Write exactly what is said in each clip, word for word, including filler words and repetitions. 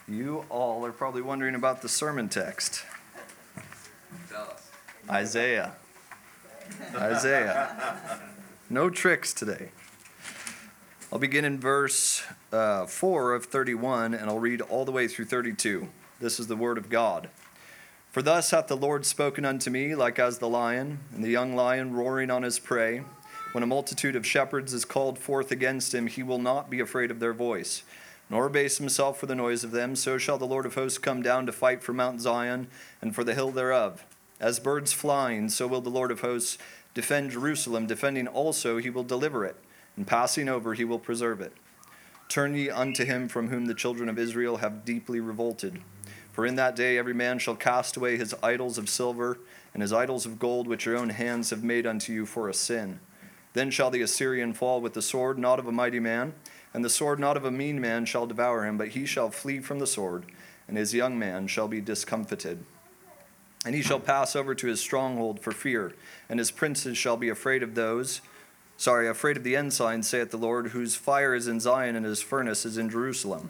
You all are probably wondering about the sermon text. Tell us. Isaiah. Isaiah. No tricks today. I'll begin in verse uh, four of thirty-one, and I'll read all the way through thirty-two. This is the word of God. For thus hath the Lord spoken unto me, like as the lion, and the young lion roaring on his prey. When a multitude of shepherds is called forth against him, he will not be afraid of their voice, nor abase himself for the noise of them. So shall the Lord of hosts come down to fight for Mount Zion, and for the hill thereof. As birds flying, so will the Lord of hosts defend Jerusalem. Defending also, he will deliver it, and passing over, he will preserve it. Turn ye unto him from whom the children of Israel have deeply revolted. For in that day every man shall cast away his idols of silver, and his idols of gold, which your own hands have made unto you for a sin. Then shall the Assyrian fall with the sword, not of a mighty man, and the sword not of a mean man shall devour him, but he shall flee from the sword, and his young man shall be discomfited. And he shall pass over to his stronghold for fear, and his princes shall be afraid of those, sorry, afraid of the ensign, saith the Lord, whose fire is in Zion, and his furnace is in Jerusalem.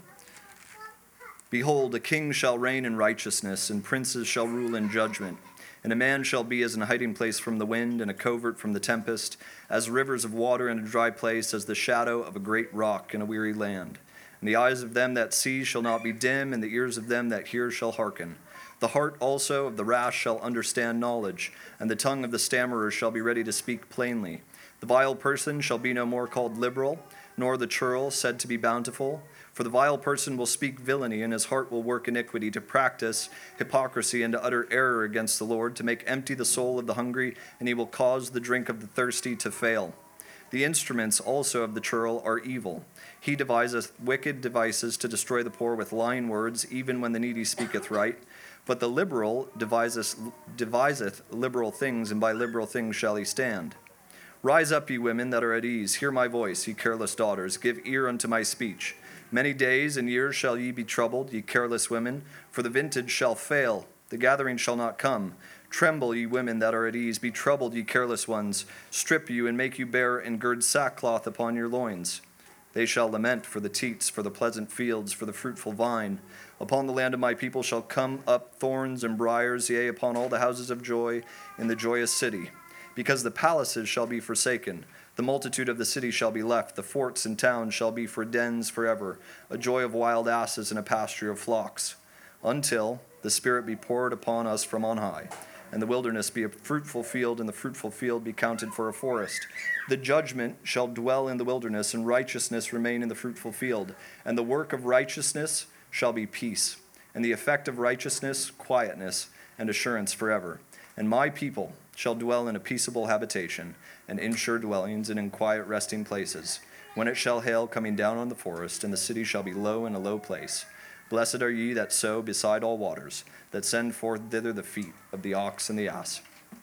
Behold, a king shall reign in righteousness, and princes shall rule in judgment. And a man shall be as an hiding place from the wind, and a covert from the tempest, as rivers of water in a dry place, as the shadow of a great rock in a weary land. And the eyes of them that see shall not be dim, and the ears of them that hear shall hearken. The heart also of the rash shall understand knowledge, and the tongue of the stammerer shall be ready to speak plainly. The vile person shall be no more called liberal, nor the churl said to be bountiful. For the vile person will speak villainy, and his heart will work iniquity, to practice hypocrisy, and to utter error against the Lord, to make empty the soul of the hungry, and he will cause the drink of the thirsty to fail. The instruments also of the churl are evil. He deviseth wicked devices to destroy the poor with lying words, even when the needy speaketh right. But the liberal deviseth, deviseth liberal things, and by liberal things shall he stand. Rise up, ye women that are at ease, hear my voice, ye careless daughters, give ear unto my speech. Many days and years shall ye be troubled, ye careless women, for the vintage shall fail, the gathering shall not come. Tremble, ye women that are at ease, be troubled, ye careless ones. Strip you, and make you bare, and gird sackcloth upon your loins. They shall lament for the teats, for the pleasant fields, for the fruitful vine. Upon the land of my people shall come up thorns and briars, yea, upon all the houses of joy in the joyous city. Because the palaces shall be forsaken, the multitude of the city shall be left, the forts and towns shall be for dens forever, a joy of wild asses and a pasture of flocks, until the Spirit be poured upon us from on high, and the wilderness be a fruitful field, and the fruitful field be counted for a forest. The judgment shall dwell in the wilderness, and righteousness remain in the fruitful field, and the work of righteousness shall be peace, and the effect of righteousness, quietness, and assurance forever. And my people shall dwell in a peaceable habitation, and in sure dwellings, and in quiet resting places. When it shall hail, coming down on the forest, and the city shall be low in a low place. Blessed are ye that sow beside all waters, that send forth thither the feet of the ox and the ass.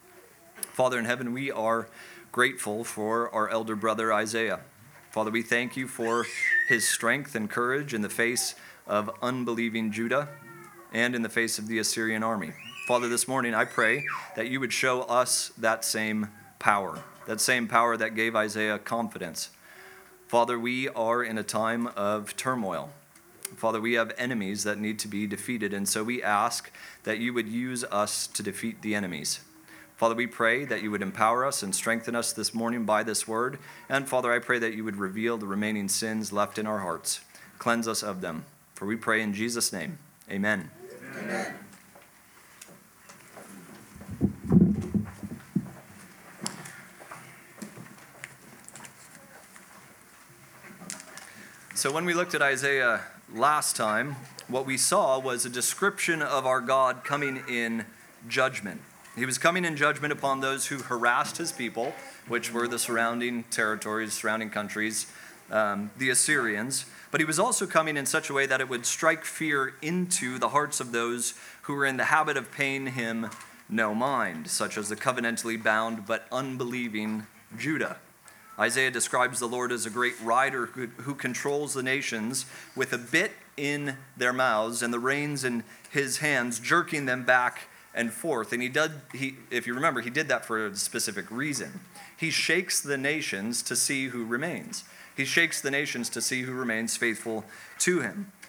Father in heaven, we are grateful for our elder brother Isaiah. Father, we thank you for his strength and courage in the face of unbelieving Judah and in the face of the Assyrian army. Father, this morning I pray that you would show us that same power, that same power that gave Isaiah confidence. Father, we are in a time of turmoil. Father, we have enemies that need to be defeated, and so we ask that you would use us to defeat the enemies. Father, we pray that you would empower us and strengthen us this morning by this word. And Father, I pray that you would reveal the remaining sins left in our hearts. Cleanse us of them. For we pray in Jesus' name. Amen. Amen. So when we looked at Isaiah last time, what we saw was a description of our God coming in judgment. He was coming in judgment upon those who harassed his people, which were the surrounding territories, surrounding countries, um, the Assyrians. But he was also coming in such a way that it would strike fear into the hearts of those who were in the habit of paying him no mind, such as the covenantally bound but unbelieving Judah. Isaiah describes the Lord as a great rider who, who controls the nations with a bit in their mouths and the reins in his hands, jerking them back and forth. And he did, he, if you remember, he did that for a specific reason. He shakes the nations to see who remains. He shakes the nations to see who remains faithful to him.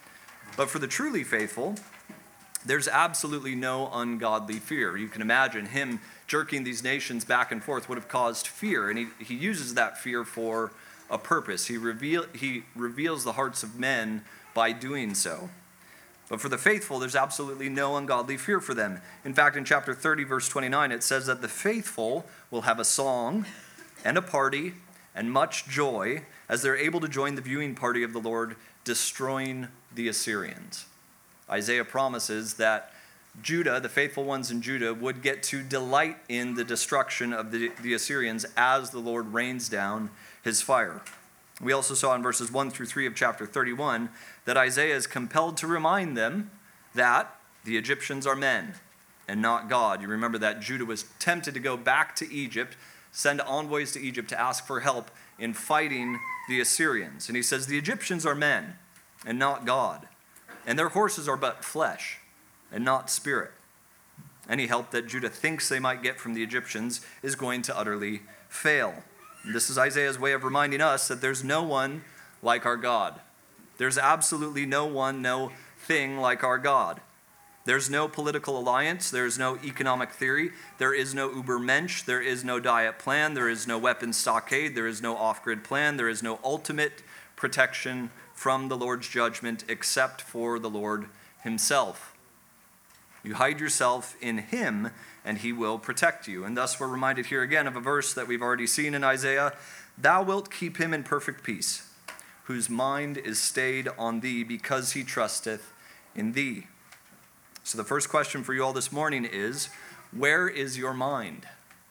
But for the truly faithful, there's absolutely no ungodly fear. You can imagine him jerking these nations back and forth would have caused fear, and he, he uses that fear for a purpose. He, reveal, he reveals the hearts of men by doing so. But for the faithful, there's absolutely no ungodly fear for them. In fact, in chapter thirty, verse twenty-nine, it says that the faithful will have a song and a party and much joy as they're able to join the viewing party of the Lord destroying the Assyrians. Isaiah promises that Judah, the faithful ones in Judah, would get to delight in the destruction of the, the Assyrians as the Lord rains down his fire. We also saw in verses one through three of chapter thirty-one that Isaiah is compelled to remind them that the Egyptians are men and not God. You remember that Judah was tempted to go back to Egypt, send envoys to Egypt to ask for help in fighting the Assyrians. And he says the Egyptians are men and not God, and their horses are but flesh and not spirit. Any help that Judah thinks they might get from the Egyptians is going to utterly fail. And this is Isaiah's way of reminding us that there's no one like our God. There's absolutely no one, no thing like our God. There's no political alliance. There's no economic theory. There is no Ubermensch. There is no diet plan. There is no weapons stockade. There is no off-grid plan. There is no ultimate protection from the Lord's judgment except for the Lord himself. You hide yourself in him, and he will protect you. And thus we're reminded here again of a verse that we've already seen in Isaiah. Thou wilt keep him in perfect peace, whose mind is stayed on thee, because he trusteth in thee. So the first question for you all this morning is, where is your mind?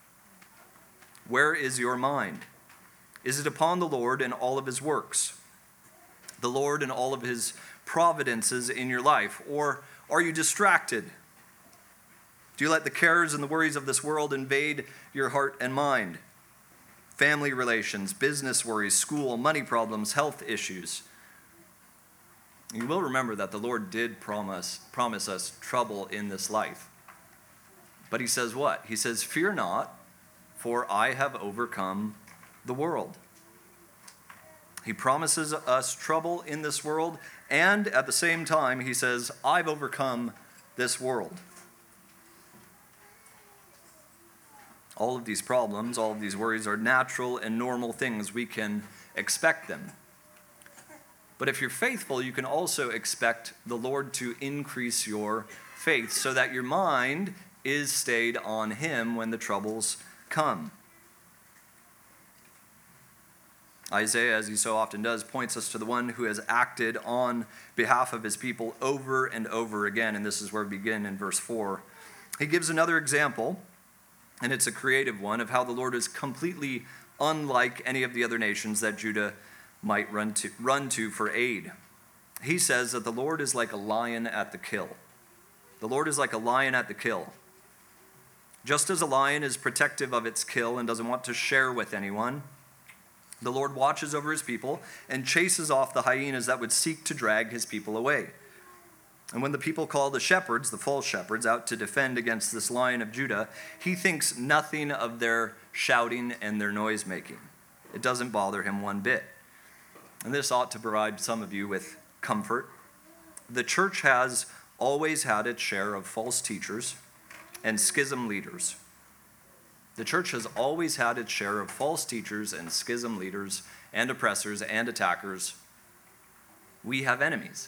Where is your mind? Is it upon the Lord and all of his works? The Lord and all of his providences in your life? Or are you distracted? Do you let the cares and the worries of this world invade your heart and mind? Family relations, business worries, school, money problems, health issues. You will remember that the Lord did promise, promise us trouble in this life. But he says what? He says, fear not, for I have overcome the world. He promises us trouble in this world, and at the same time, he says, I've overcome this world. All of these problems, all of these worries are natural and normal things. We can expect them. But if you're faithful, you can also expect the Lord to increase your faith so that your mind is stayed on him when the troubles come. Isaiah, as he so often does, points us to the one who has acted on behalf of his people over and over again, and this is where we begin in verse four. He gives another example, and it's a creative one, of how the Lord is completely unlike any of the other nations that Judah might run to, run to for aid. He says that the Lord is like a lion at the kill. The Lord is like a lion at the kill. Just as a lion is protective of its kill and doesn't want to share with anyone, the Lord watches over his people and chases off the hyenas that would seek to drag his people away. And when the people call the shepherds, the false shepherds, out to defend against this lion of Judah, he thinks nothing of their shouting and their noise making. It doesn't bother him one bit. And this ought to provide some of you with comfort. The church has always had its share of false teachers and schism leaders. The church has always had its share of false teachers and schism leaders and oppressors and attackers. We have enemies.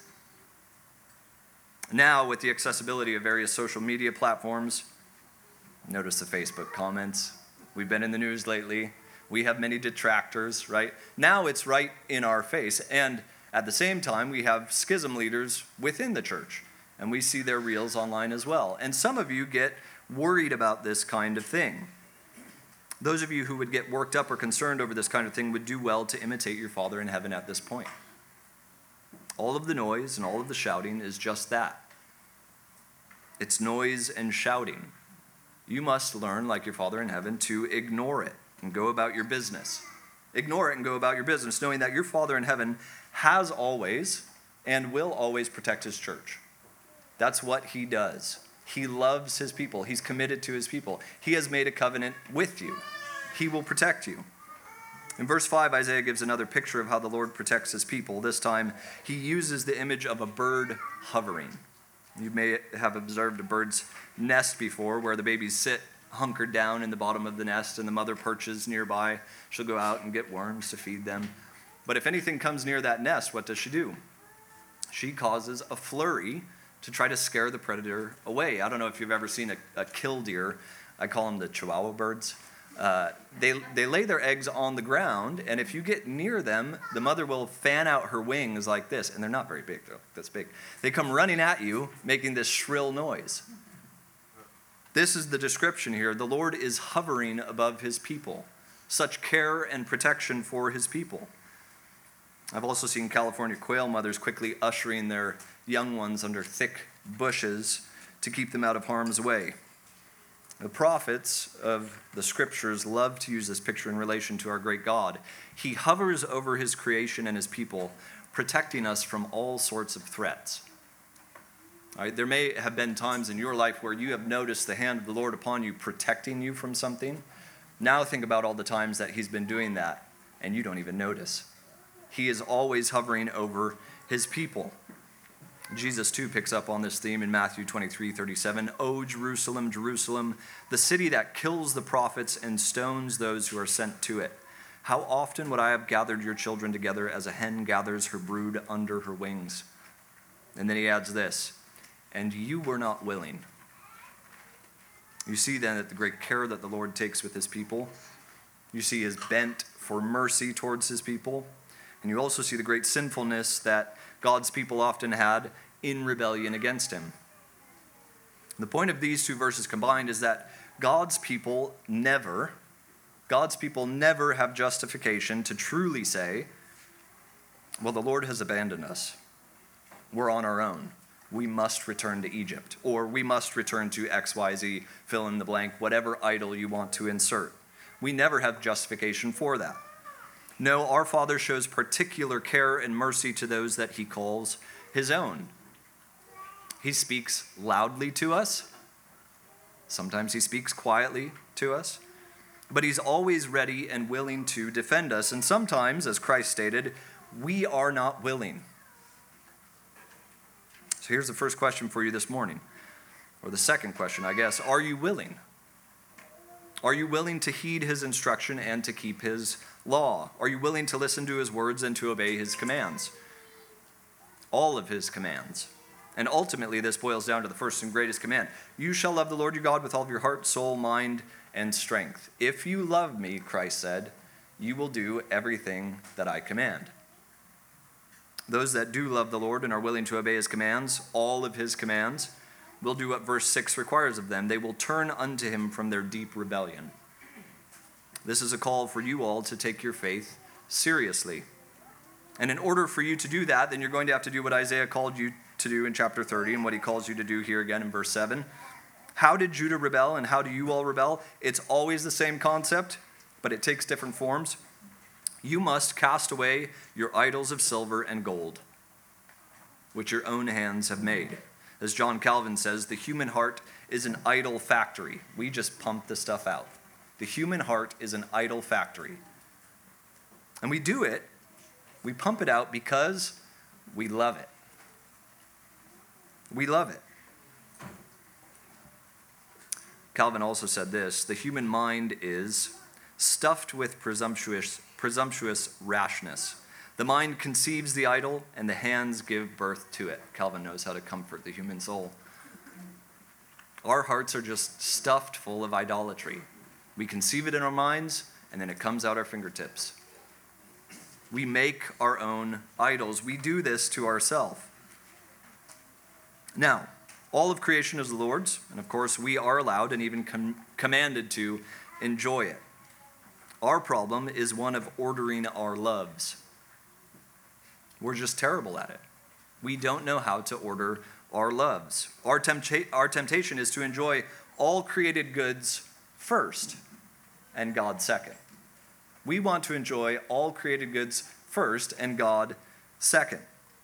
Now, with the accessibility of various social media platforms, notice the Facebook comments. We've been in the news lately. We have many detractors, right? Now it's right in our face. And at the same time, we have schism leaders within the church. And we see their reels online as well. And some of you get worried about this kind of thing. Those of you who would get worked up or concerned over this kind of thing would do well to imitate your Father in heaven at this point. All of the noise and all of the shouting is just that. It's noise and shouting. You must learn, like your Father in heaven, to ignore it and go about your business. Ignore it and go about your business, knowing that your Father in heaven has always and will always protect his church. That's what he does. He loves his people. He's committed to his people. He has made a covenant with you. He will protect you. In verse five, Isaiah gives another picture of how the Lord protects his people. This time, he uses the image of a bird hovering. You may have observed a bird's nest before, where the babies sit hunkered down in the bottom of the nest and the mother perches nearby. She'll go out and get worms to feed them. But if anything comes near that nest, what does she do? She causes a flurry to try to scare the predator away. I don't know if you've ever seen a, a killdeer. I call them the Chihuahua birds. Uh, they, they lay their eggs on the ground, and if you get near them, the mother will fan out her wings like this, and they're not very big, though, this big. They come running at you, making this shrill noise. This is the description here. The Lord is hovering above his people. Such care and protection for his people. I've also seen California quail mothers quickly ushering their young ones under thick bushes to keep them out of harm's way. The prophets of the scriptures love to use this picture in relation to our great God. He hovers over his creation and his people, protecting us from all sorts of threats. All right, there may have been times in your life where you have noticed the hand of the Lord upon you, protecting you from something. Now think about all the times that he's been doing that, and you don't even notice. He is always hovering over his people. Jesus, too, picks up on this theme in Matthew twenty-three thirty-seven. O Jerusalem, Jerusalem, the city that kills the prophets and stones those who are sent to it. How often would I have gathered your children together as a hen gathers her brood under her wings? And then he adds this, and you were not willing. You see then that the great care that the Lord takes with his people. You see his bent for mercy towards his people. And you also see the great sinfulness that God's people often had in rebellion against him. The point of these two verses combined is that God's people never, God's people never have justification to truly say, well, the Lord has abandoned us. We're on our own. We must return to Egypt, or we must return to X Y Z, fill in the blank, whatever idol you want to insert. We never have justification for that. No, our Father shows particular care and mercy to those that he calls his own. He speaks loudly to us. Sometimes he speaks quietly to us. But he's always ready and willing to defend us. And sometimes, as Christ stated, we are not willing. So here's the first question for you this morning. Or the second question, I guess. Are you willing? Are you willing to heed his instruction and to keep his law? Are you willing to listen to his words and to obey his commands? All of his commands. And ultimately, this boils down to the first and greatest command. You shall love the Lord your God with all of your heart, soul, mind, and strength. If you love me, Christ said, you will do everything that I command. Those that do love the Lord and are willing to obey his commands, all of his commands, will do what verse six requires of them. They will turn unto him from their deep rebellion. This is a call for you all to take your faith seriously. And in order for you to do that, then you're going to have to do what Isaiah called you to do in chapter thirty and what he calls you to do here again in verse seven. How did Judah rebel and how do you all rebel? It's always the same concept, but it takes different forms. You must cast away your idols of silver and gold, which your own hands have made. As John Calvin says, the human heart is an idol factory. We just pump the stuff out. The human heart is an idol factory. And we do it, we pump it out because we love it. We love it. Calvin also said this, the human mind is stuffed with presumptuous, presumptuous rashness. The mind conceives the idol, and the hands give birth to it. Calvin knows how to comfort the human soul. Our hearts are just stuffed full of idolatry. We conceive it in our minds, and then it comes out our fingertips. We make our own idols. We do this to ourselves. Now, all of creation is the Lord's, and of course we are allowed and even com- commanded to enjoy it. Our problem is one of ordering our loves. We're just terrible at it. We don't know how to order our loves. Our, tempta- our temptation is to enjoy all created goods first and God second. We want to enjoy all created goods first and God second.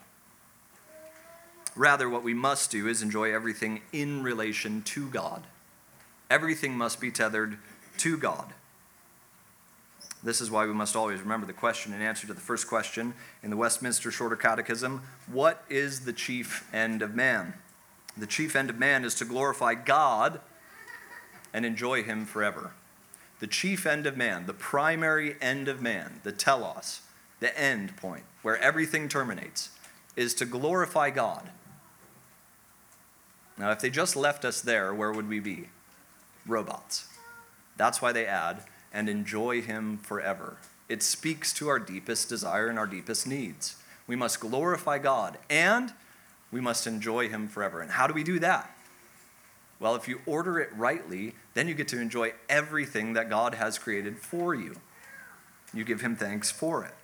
Rather, what we must do is enjoy everything in relation to God. Everything must be tethered to God. This is why we must always remember the question and answer to the first question in the Westminster Shorter Catechism: what is the chief end of man? The chief end of man is to glorify God and enjoy him forever. The chief end of man, the primary end of man, the telos, the end point, where everything terminates, is to glorify God. Now, if they just left us there, where would we be? Robots. That's why they add, and enjoy him forever. It speaks to our deepest desire and our deepest needs. We must glorify God, and we must enjoy him forever. And how do we do that? Well, if you order it rightly, then you get to enjoy everything that God has created for you. You give him thanks for it.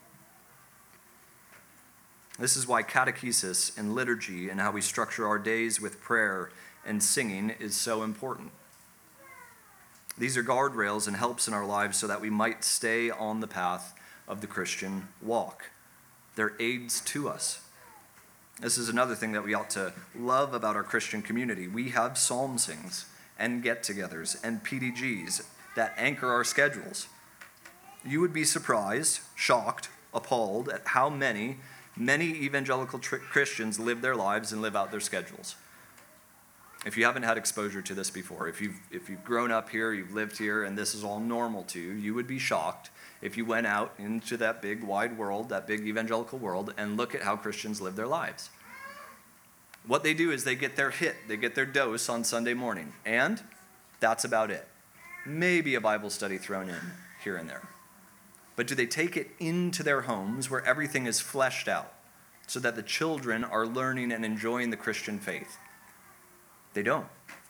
This is why catechesis and liturgy and how we structure our days with prayer and singing is so important. These are guardrails and helps in our lives so that we might stay on the path of the Christian walk. They're aids to us. This is another thing that we ought to love about our Christian community. We have psalm sings and get-togethers and P D Gs that anchor our schedules. You would be surprised, shocked, appalled at how many, many evangelical tr- Christians live their lives and live out their schedules. If you haven't had exposure to this before, if you've, if you've grown up here, you've lived here, and this is all normal to you, you would be shocked if you went out into that big wide world, that big evangelical world, and look at how Christians live their lives. What they do is they get their hit, they get their dose on Sunday morning, and that's about it. Maybe a Bible study thrown in here and there. But do they take it into their homes where everything is fleshed out so that the children are learning and enjoying the Christian faith? They don't.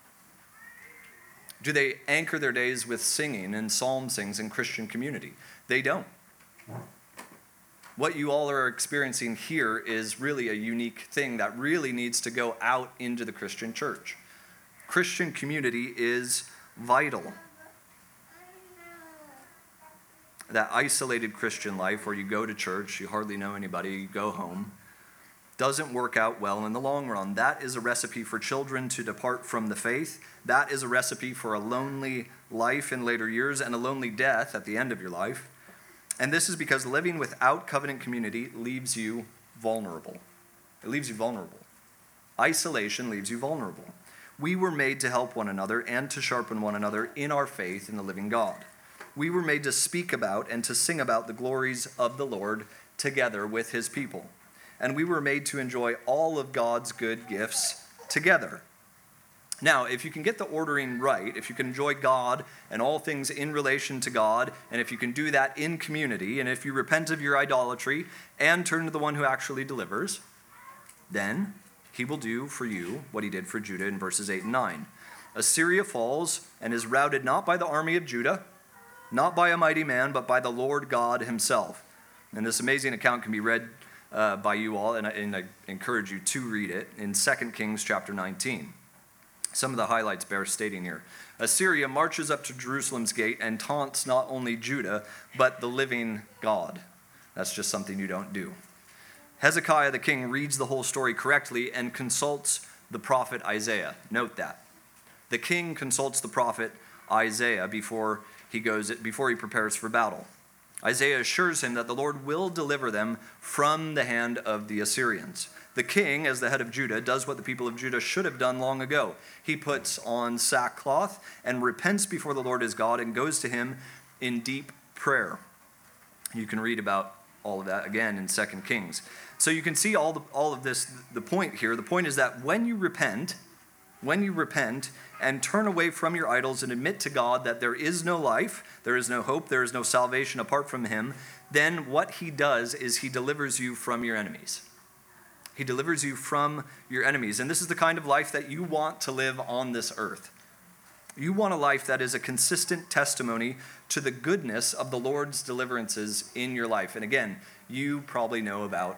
Do they anchor their days with singing and psalm sings and Christian community? They don't. What you all are experiencing here is really a unique thing that really needs to go out into the Christian church. Christian community is vital. That isolated Christian life where you go to church, you hardly know anybody, you go home, doesn't work out well in the long run. That is a recipe for children to depart from the faith. That is a recipe for a lonely life in later years and a lonely death at the end of your life. And this is because living without covenant community leaves you vulnerable. It leaves you vulnerable. Isolation leaves you vulnerable. We were made to help one another and to sharpen one another in our faith in the living God. We were made to speak about and to sing about the glories of the Lord together with his people. And we were made to enjoy all of God's good gifts together. Now, if you can get the ordering right, if you can enjoy God and all things in relation to God, and if you can do that in community, and if you repent of your idolatry and turn to the one who actually delivers, then he will do for you what he did for Judah in verses eight and nine. Assyria falls and is routed not by the army of Judah, not by a mighty man, but by the Lord God himself. And this amazing account can be read uh, by you all, and I, and I encourage you to read it in Second Kings chapter nineteen. Some of the highlights bear stating here. Assyria marches up to Jerusalem's gate and taunts not only Judah, but the living God. That's just something you don't do. Hezekiah the king reads the whole story correctly and consults the prophet Isaiah. Note that. The king consults the prophet Isaiah before he goes, before he prepares for battle. Isaiah assures him that the Lord will deliver them from the hand of the Assyrians. The king, as the head of Judah, does what the people of Judah should have done long ago. He puts on sackcloth and repents before the Lord his God and goes to him in deep prayer. You can read about all of that again in Second Kings. So you can see all, the, all of this. The point here, the point is that when you repent, when you repent and turn away from your idols and admit to God that there is no life, there is no hope, there is no salvation apart from him, then what he does is he delivers you from your enemies. He delivers you from your enemies. And this is the kind of life that you want to live on this earth. You want a life that is a consistent testimony to the goodness of the Lord's deliverances in your life. And again, you probably know about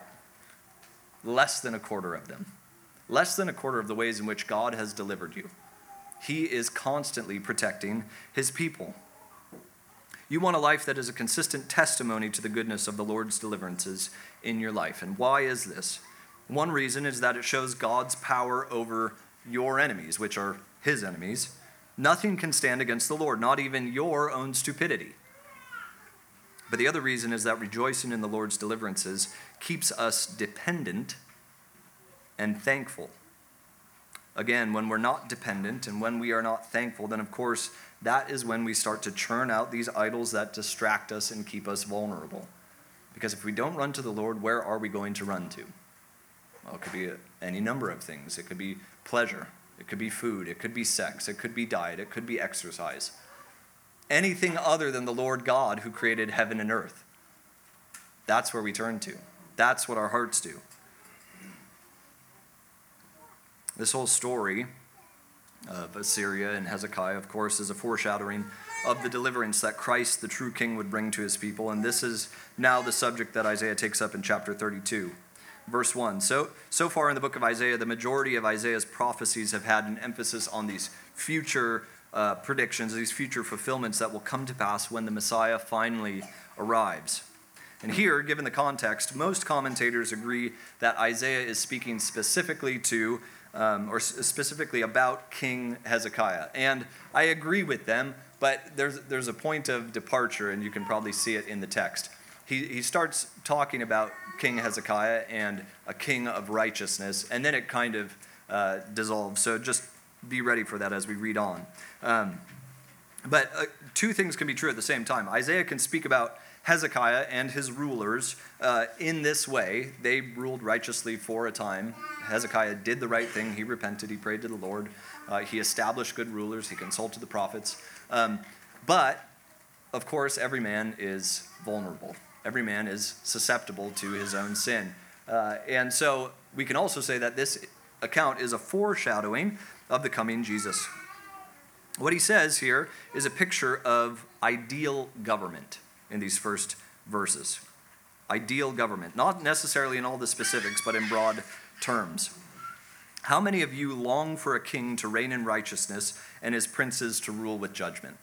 less than a quarter of them. Less than a quarter of the ways in which God has delivered you. He is constantly protecting his people. You want a life that is a consistent testimony to the goodness of the Lord's deliverances in your life. And why is this? One reason is that it shows God's power over your enemies, which are his enemies. Nothing can stand against the Lord, not even your own stupidity. But the other reason is that rejoicing in the Lord's deliverances keeps us dependent and thankful. Again, when we're not dependent and when we are not thankful, then of course that is when we start to churn out these idols that distract us and keep us vulnerable. Because if we don't run to the Lord, where are we going to run to? Well, it could be a, any number of things. It could be pleasure. It could be food. It could be sex. It could be diet. It could be exercise. Anything other than the Lord God who created heaven and earth. That's where we turn to. That's what our hearts do. This whole story of Assyria and Hezekiah, of course, is a foreshadowing of the deliverance that Christ, the true king, would bring to his people. And this is now the subject that Isaiah takes up in chapter thirty-two, verse one. So, so far in the book of Isaiah, the majority of Isaiah's prophecies have had an emphasis on these future uh, predictions, these future fulfillments that will come to pass when the Messiah finally arrives. And here, given the context, most commentators agree that Isaiah is speaking specifically to Um, or specifically about King Hezekiah. And I agree with them, but there's there's a point of departure, and you can probably see it in the text. He, he starts talking about King Hezekiah and a king of righteousness, and then it kind of uh, dissolves. So just be ready for that as we read on. Um, but uh, two things can be true at the same time. Isaiah can speak about Hezekiah and his rulers uh, in this way. They ruled righteously for a time. Hezekiah did the right thing. He repented. He prayed to the Lord. Uh, he established good rulers. He consulted the prophets. Um, but, of course, every man is vulnerable. Every man is susceptible to his own sin. Uh, and so we can also say that this account is a foreshadowing of the coming Jesus. What he says here is a picture of ideal government in these first verses. Ideal government, not necessarily in all the specifics, but in broad terms. How many of you long for a king to reign in righteousness and his princes to rule with judgment?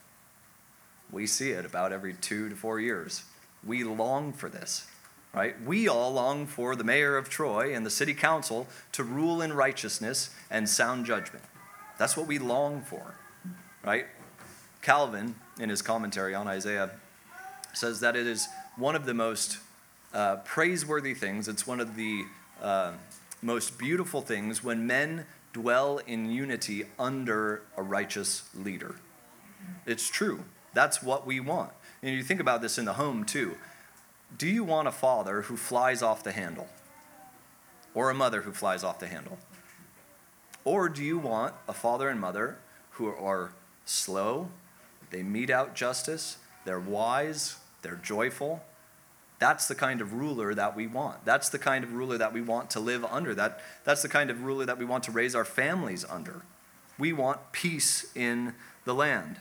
We see it about every two to four years. We long for this, right? We all long for the mayor of Troy and the city council to rule in righteousness and sound judgment. That's what we long for, right? Calvin, in his commentary on Isaiah, says that it is one of the most uh, praiseworthy things. It's one of the uh, most beautiful things when men dwell in unity under a righteous leader. It's true. That's what we want. And you think about this in the home too. Do you want a father who flies off the handle? Or a mother who flies off the handle? Or do you want a father and mother who are slow, they mete out justice, they're wise, they're joyful? That's the kind of ruler that we want. That's the kind of ruler that we want to live under. That, that's the kind of ruler that we want to raise our families under. We want peace in the land.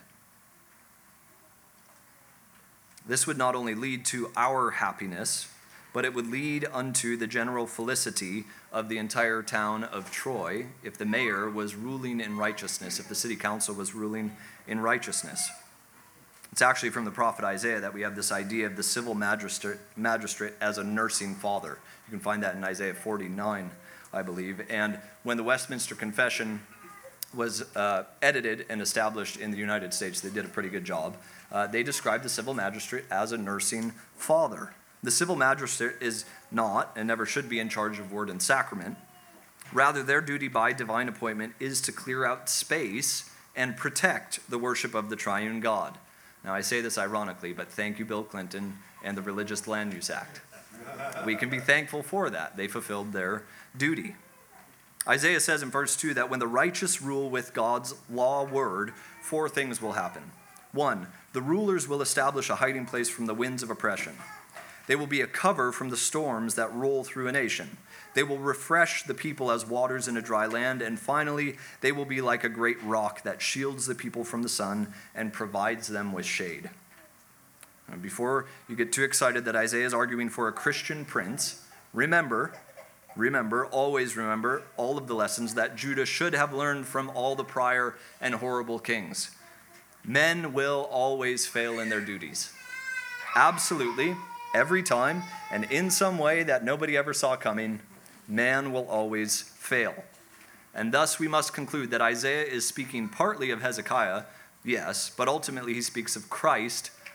This would not only lead to our happiness, but it would lead unto the general felicity of the entire town of Troy if the mayor was ruling in righteousness, if the city council was ruling in righteousness. It's actually from the prophet Isaiah that we have this idea of the civil magistrate, magistrate as a nursing father. You can find that in Isaiah forty-nine, I believe. And when the Westminster Confession was uh, edited and established in the United States, they did a pretty good job. Uh, they described the civil magistrate as a nursing father. The civil magistrate is not and never should be in charge of word and sacrament. Rather, their duty by divine appointment is to clear out space and protect the worship of the triune God. Now, I say this ironically, but thank you, Bill Clinton and the Religious Land Use Act. We can be thankful for that. They fulfilled their duty. Isaiah says in verse two that when the righteous rule with God's law word, four things will happen. One, the rulers will establish a hiding place from the winds of oppression. They will be a cover from the storms that roll through a nation. They will refresh the people as waters in a dry land. And finally, they will be like a great rock that shields the people from the sun and provides them with shade. And before you get too excited that Isaiah is arguing for a Christian prince, remember, remember, always remember all of the lessons that Judah should have learned from all the prior and horrible kings. Men will always fail in their duties. Absolutely. Every time, and in some way that nobody ever saw coming, man will always fail. And thus we must conclude that Isaiah is speaking partly of Hezekiah, yes, but ultimately he speaks of Christ,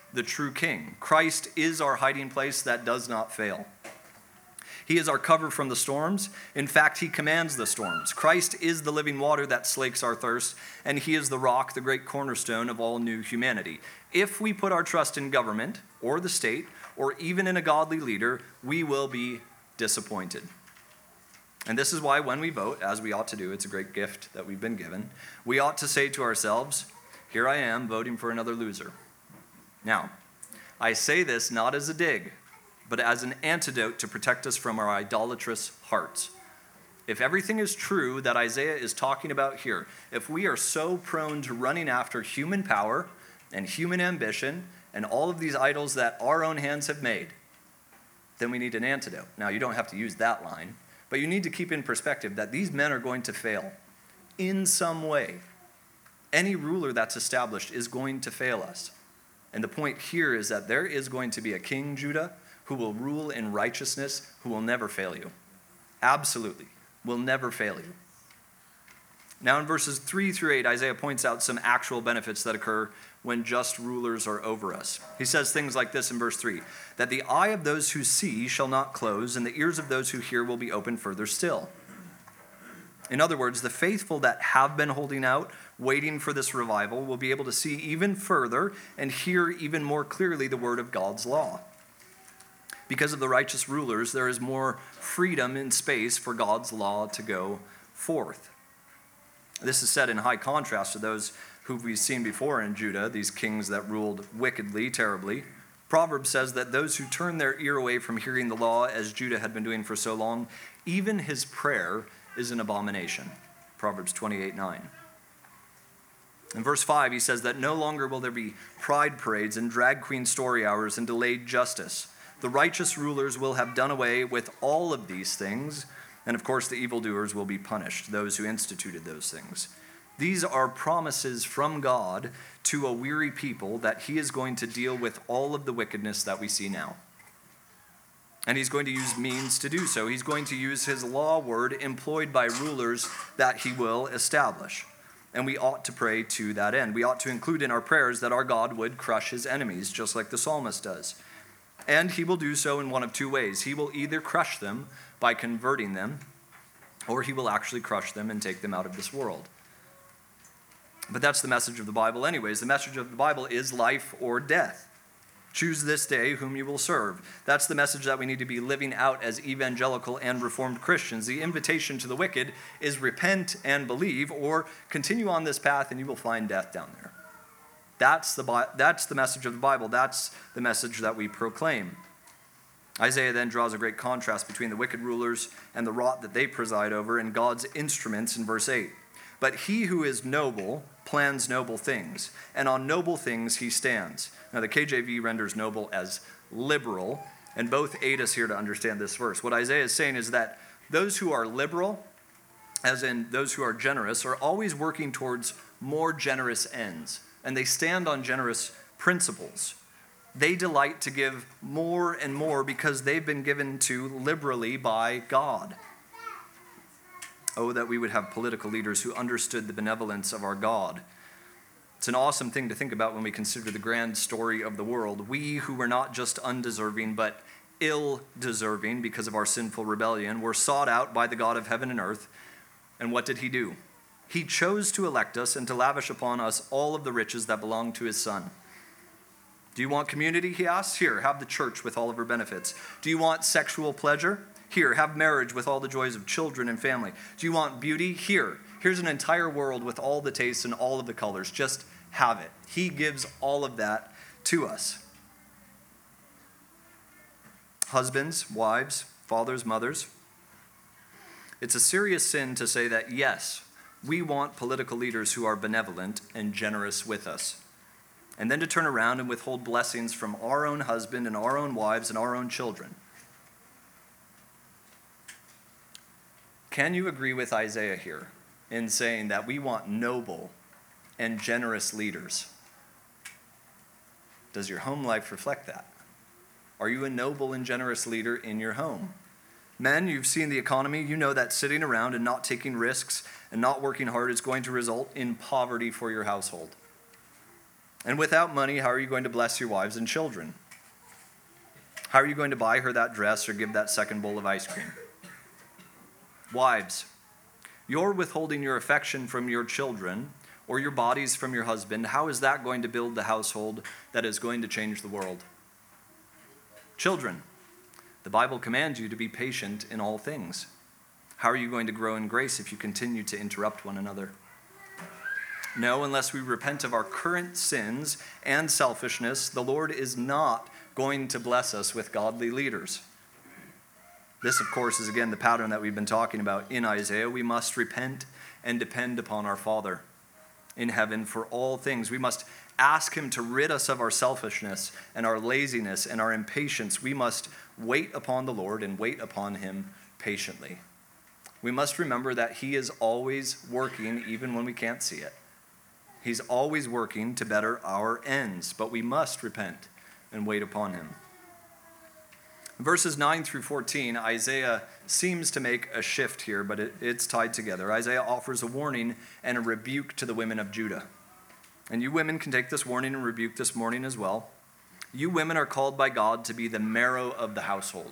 the true king. Christ is our hiding place that does not fail. He is our cover from the storms. In fact, he commands the storms. Christ is the living water that slakes our thirst, and he is the rock, the great cornerstone of all new humanity. If we put our trust in government or the state or even in a godly leader, we will be disappointed. And this is why when we vote, as we ought to do, it's a great gift that we've been given, we ought to say to ourselves, here I am voting for another loser. Now, I say this not as a dig, but as an antidote to protect us from our idolatrous hearts. If everything is true that Isaiah is talking about here, if we are so prone to running after human power and human ambition and all of these idols that our own hands have made, then we need an antidote. Now, you don't have to use that line, but you need to keep in perspective that these men are going to fail in some way. Any ruler that's established is going to fail us. And the point here is that there is going to be a king, Judah, who will rule in righteousness, who will never fail you. Absolutely, will never fail you. Now in verses three through eight, Isaiah points out some actual benefits that occur when just rulers are over us. He says things like this in verse three, that the eye of those who see shall not close, and the ears of those who hear will be open further still. In other words, the faithful that have been holding out, waiting for this revival, will be able to see even further and hear even more clearly the word of God's law. Because of the righteous rulers, there is more freedom in space for God's law to go forth. This is set in high contrast to those who we've seen before in Judah, these kings that ruled wickedly, terribly. Proverbs says that those who turn their ear away from hearing the law, as Judah had been doing for so long, even his prayer is an abomination. Proverbs twenty-eight nine. In verse five, he says that no longer will there be pride parades and drag queen story hours and delayed justice. The righteous rulers will have done away with all of these things, and of course the evildoers will be punished, those who instituted those things. These are promises from God to a weary people that he is going to deal with all of the wickedness that we see now. And he's going to use means to do so. He's going to use his law word employed by rulers that he will establish. And we ought to pray to that end. We ought to include in our prayers that our God would crush his enemies, just like the psalmist does. And he will do so in one of two ways. He will either crush them by converting them, or he will actually crush them and take them out of this world. But that's the message of the Bible anyways. The message of the Bible is life or death. Choose this day whom you will serve. That's the message that we need to be living out as evangelical and reformed Christians. The invitation to the wicked is repent and believe, or continue on this path and you will find death down there. That's the, that's the message of the Bible. That's the message that we proclaim. Isaiah then draws a great contrast between the wicked rulers and the rot that they preside over and God's instruments in verse eight. But he who is noble plans noble things, and on noble things he stands. Now the K J V renders noble as liberal, and both aid us here to understand this verse. What Isaiah is saying is that those who are liberal, as in those who are generous, are always working towards more generous ends. And they stand on generous principles. They delight to give more and more because they've been given to liberally by God. Oh, that we would have political leaders who understood the benevolence of our God. It's an awesome thing to think about when we consider the grand story of the world. We who were not just undeserving, but ill-deserving because of our sinful rebellion, were sought out by the God of heaven and earth. And what did he do? He chose to elect us and to lavish upon us all of the riches that belong to his Son. Do you want community, he asks? Here, have the church with all of her benefits. Do you want sexual pleasure? Here, have marriage with all the joys of children and family. Do you want beauty? Here, here's an entire world with all the tastes and all of the colors. Just have it. He gives all of that to us. Husbands, wives, fathers, mothers. It's a serious sin to say that, yes, we want political leaders who are benevolent and generous with us. And then to turn around and withhold blessings from our own husband and our own wives and our own children. Can you agree with Isaiah here in saying that we want noble and generous leaders? Does your home life reflect that? Are you a noble and generous leader in your home? Men, you've seen the economy. You know that sitting around and not taking risks and not working hard is going to result in poverty for your household. And without money, how are you going to bless your wives and children? How are you going to buy her that dress or give that second bowl of ice cream? Wives, you're withholding your affection from your children or your bodies from your husband. How is that going to build the household that is going to change the world? Children, the Bible commands you to be patient in all things. How are you going to grow in grace if you continue to interrupt one another? No, unless we repent of our current sins and selfishness, the Lord is not going to bless us with godly leaders. This, of course, is again the pattern that we've been talking about in Isaiah. We must repent and depend upon our Father in heaven for all things. We must ask him to rid us of our selfishness and our laziness and our impatience. We must wait upon the Lord and wait upon him patiently. We must remember that he is always working even when we can't see it. He's always working to better our ends, but we must repent and wait upon him. Verses nine through fourteen, Isaiah seems to make a shift here, but it, it's tied together. Isaiah offers a warning and a rebuke to the women of Judah. And you women can take this warning and rebuke this morning as well. You women are called by God to be the marrow of the household.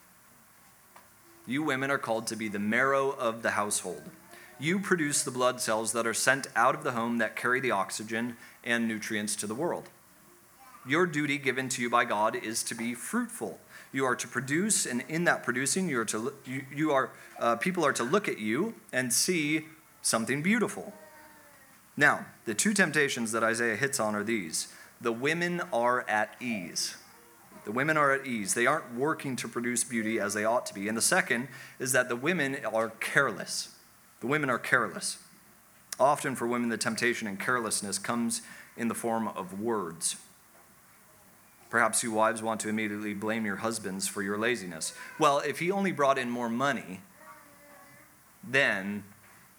You women are called to be the marrow of the household. You produce the blood cells that are sent out of the home that carry the oxygen and nutrients to the world. Your duty given to you by God is to be fruitful. You are to produce, and in that producing, you are to you, you are uh, people are to look at you and see something beautiful. Now, the two temptations that Isaiah hits on are these: the women are at ease. The women are at ease. They aren't working to produce beauty as they ought to be. And the second is that the women are careless. The women are careless. Often for women, the temptation and carelessness comes in the form of words. Perhaps you wives want to immediately blame your husbands for your laziness. Well, if he only brought in more money, then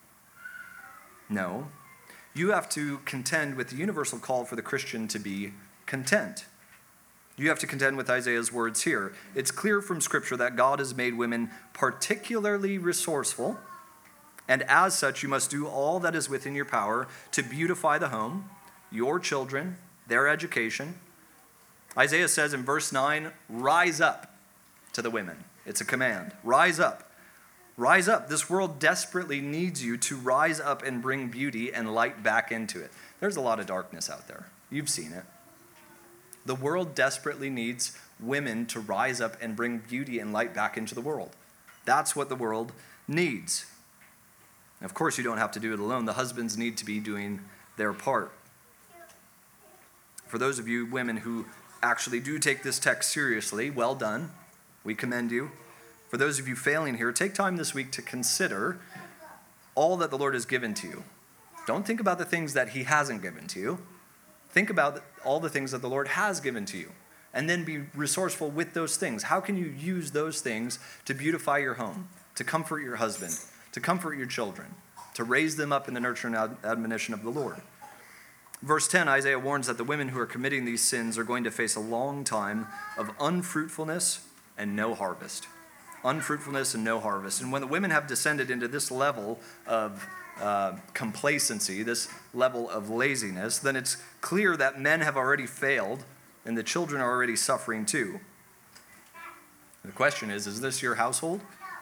no. You have to contend with the universal call for the Christian to be content. You have to contend with Isaiah's words here. It's clear from Scripture that God has made women particularly resourceful, and as such, you must do all that is within your power to beautify the home, your children, their education. Isaiah says in verse nine, rise up to the women. It's a command. Rise up. Rise up. This world desperately needs you to rise up and bring beauty and light back into it. There's a lot of darkness out there. You've seen it. The world desperately needs women to rise up and bring beauty and light back into the world. That's what the world needs. And of course, you don't have to do it alone. The husbands need to be doing their part. For those of you women who actually do take this text seriously, well done. We commend you. For those of you failing here, take time this week to consider all that the Lord has given to you. Don't think about the things that he hasn't given to you. Think about all the things that the Lord has given to you, and then be resourceful with those things. How can you use those things to beautify your home, to comfort your husband, to comfort your children, to raise them up in the nurture and ad- admonition of the Lord? Verse ten, Isaiah warns that the women who are committing these sins are going to face a long time of unfruitfulness and no harvest. Unfruitfulness and no harvest. And when the women have descended into this level of uh, complacency, this level of laziness, then it's clear that men have already failed and the children are already suffering too. The question is, is this your household?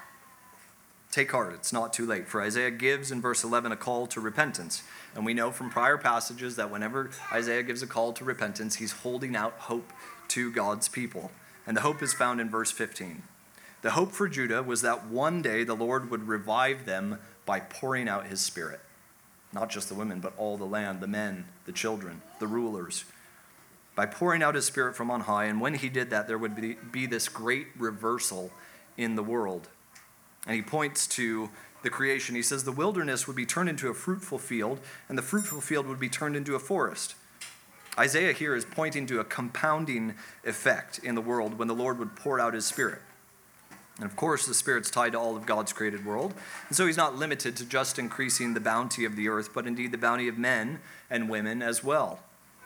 Take heart, it's not too late. For Isaiah gives in verse eleven a call to repentance. And we know from prior passages that whenever Isaiah gives a call to repentance, he's holding out hope to God's people. And the hope is found in verse fifteen. The hope for Judah was that one day the Lord would revive them by pouring out his Spirit. Not just the women, but all the land, the men, the children, the rulers. By pouring out his Spirit from on high. And when he did that, there would be, be this great reversal in the world. And he points to the creation. He says the wilderness would be turned into a fruitful field, and the fruitful field would be turned into a forest. Isaiah here is pointing to a compounding effect in the world when the Lord would pour out his Spirit. And of course, the Spirit's tied to all of God's created world. And so he's not limited to just increasing the bounty of the earth, but indeed the bounty of men and women as well.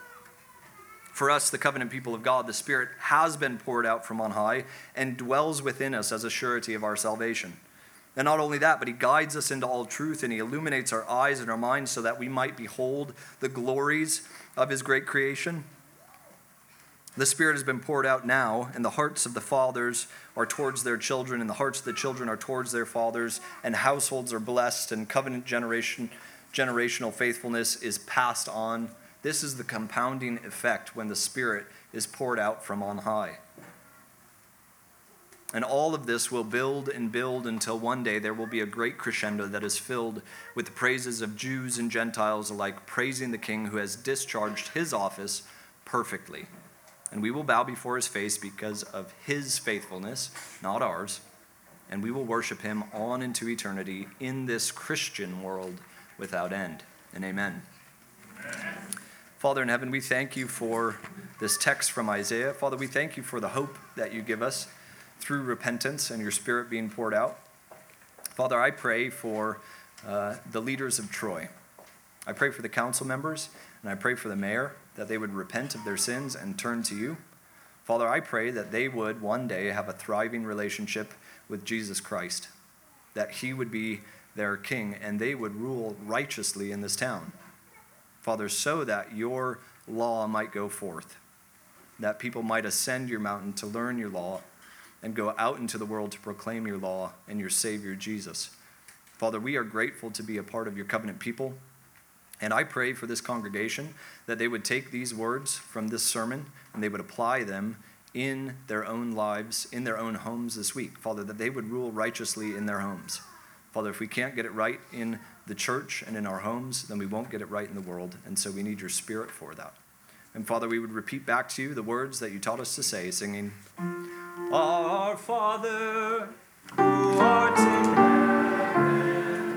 For us, the covenant people of God, the Spirit has been poured out from on high and dwells within us as a surety of our salvation. And not only that, but he guides us into all truth, and he illuminates our eyes and our minds so that we might behold the glories of his great creation. The Spirit has been poured out now, and the hearts of the fathers are towards their children, and the hearts of the children are towards their fathers, and households are blessed, and covenant generation, generational faithfulness is passed on. This is the compounding effect when the Spirit is poured out from on high. And all of this will build and build until one day there will be a great crescendo that is filled with the praises of Jews and Gentiles alike, praising the King who has discharged his office perfectly. And we will bow before his face because of his faithfulness, not ours. And we will worship him on into eternity in this Christian world without end. And amen. Amen. Father in heaven, we thank you for this text from Isaiah. Father, we thank you for the hope that you give us through repentance and your Spirit being poured out. Father, I pray for uh, the leaders of Troy. I pray for the council members, and I pray for the mayor, that they would repent of their sins and turn to you. Father, I pray that they would one day have a thriving relationship with Jesus Christ, that he would be their king, and they would rule righteously in this town. Father, so that your law might go forth, that people might ascend your mountain to learn your law, and go out into the world to proclaim your law and your Savior, Jesus. Father, we are grateful to be a part of your covenant people. And I pray for this congregation that they would take these words from this sermon and they would apply them in their own lives, in their own homes this week. Father, that they would rule righteously in their homes. Father, if we can't get it right in the church and in our homes, then we won't get it right in the world. And so we need your Spirit for that. And Father, we would repeat back to you the words that you taught us to say, singing, Our Father, who art in